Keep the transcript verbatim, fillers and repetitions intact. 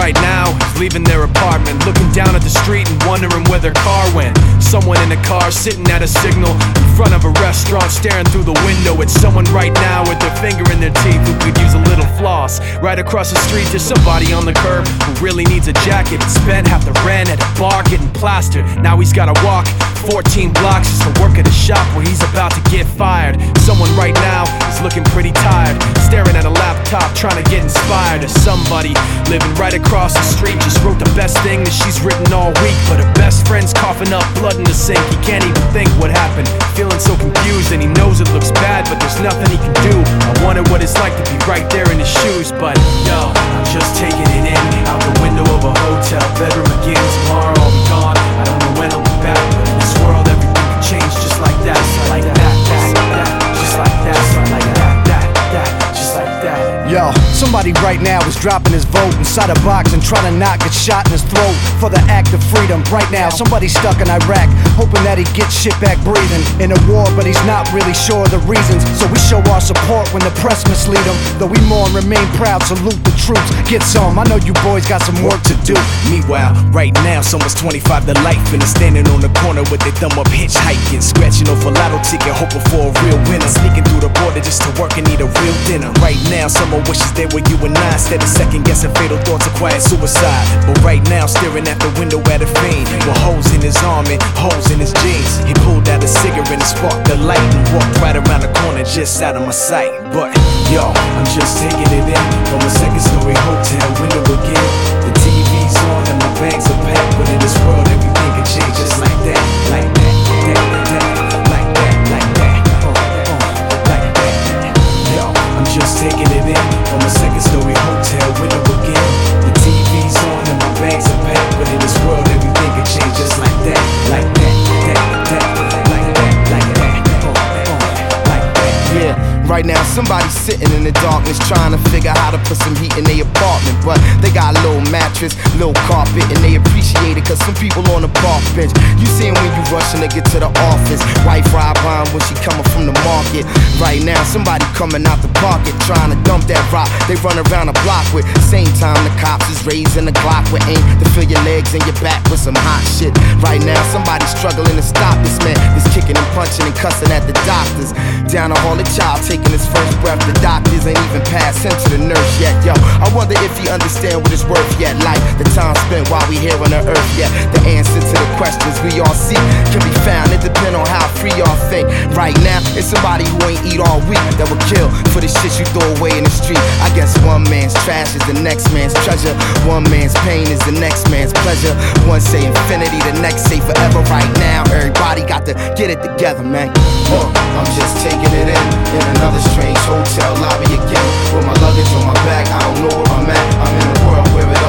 right now is leaving their apartment, looking down at the street and wondering where their car went. Someone in a car sitting at a signal in front of a restaurant, staring through the window at someone right now with their finger in their teeth who could use a little floss. Right across the street there's somebody on the curb who really needs a jacket and spent half the rent at a bar getting plastered. Now he's gotta walk fourteen blocks just to work at a shop where he's about to get fired. Someone right now is looking pretty tired, staring at a laptop trying to get inspired. Or somebody living right across the street just wrote the best thing that she's written all week, but her best friend's coughing up blood in the sink. He can't even think what happened, feeling so confused, and he knows it looks bad, but there's nothing he can do. I wonder what it's like to be right there in his shoes, but yo, I'm just taking it in, out the window of a hotel bedroom again. Tomorrow I'll be gone, I don't know when I'll be back, but in this world everything can change just like that, like that, that, that, just like that, like that, that, that, just like that. Yo, somebody right now is dropping his vote inside a box and trying to not get shot in his throat for the act of freedom. Right now, somebody's stuck in Iraq, hoping that he gets shit back breathing. In a war, but he's not really sure of the reasons. So we show our support when the press mislead him. Though we mourn, remain proud, salute the troops. Get some, I know you boys got some work to do. Meanwhile, right now, someone's twenty-five to life and is standing on the corner with their thumb up hitchhiking, scratching off a lotto ticket, hoping for a real winner. Sneaking through the border just to work and eat a real dinner. Right now, someone wishes they were you and I, instead of second guessing fatal thoughts of quiet suicide. But right now, staring at the window at a fiend with holes in his arm and holes in his jeans. He pulled out a cigarette and sparked the light and walked right around the corner just out of my sight. But yo, I'm just taking it in from a second story hotel window again. The T V's on and my bags are packed, but in this world everything can change just like that, like that, that, that, like that, like that, uh, uh, like that. Yo, I'm just taking it in from a second story hotel window again. The T V's on and my bags are packed, but in this world everything can change just like that, like that, that, that, like that, like that, uh, uh, like that. Yeah. Right now, somebody's sitting in the darkness trying to figure how to put some heat in their apartment. But they got a little mattress, little carpet, and they appreciate it cause some people on the park bench. You see 'em when you rushing to get to the office. Wife ride by 'em when she coming from the market. Right now, somebody coming out the pocket trying to dump that rock they run around the block with. Same time the cops is raising the Glock with aim to fill your legs and your back with some hot shit. Right now, somebody's struggling to stop this man that's kicking and punching and cussing at the doctors. Down the hall, a child taking his first breath. The doctors ain't even passed him to the nurse yet. Yo, I wonder if he understand what it's worth yet. Like the time spent while we here on the earth yet. The answer to the questions we all seek can be found. It depends on how free y'all think. Right now, it's somebody who ain't eat all week that will kill for the shit you throw away in the street. I guess one man's trash is the next man's treasure. One man's pain is the next man's pleasure. One say infinity, the next say forever. Right now, everybody got to get it together, man. Uh, I'm just taking it in in another strange hotel lobby again, with my luggage on my back. I don't know where I'm at. I'm in a world where it